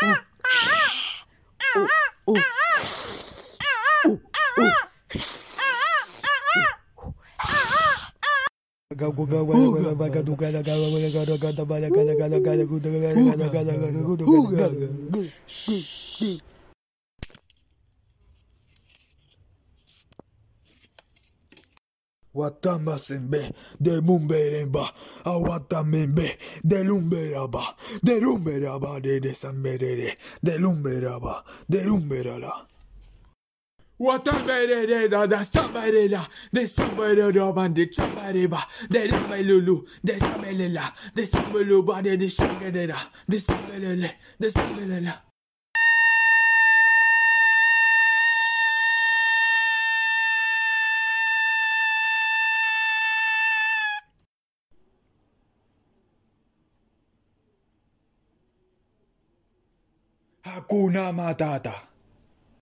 Watamasembe de mumberemba, awatamembe de lumberaba, de samberere, de lumberala. Watamberere da samberela, de samberela bande chambereba, de lamelulu, de samelela, de sameluba de shangerela, de samelela. Hakuna Matata.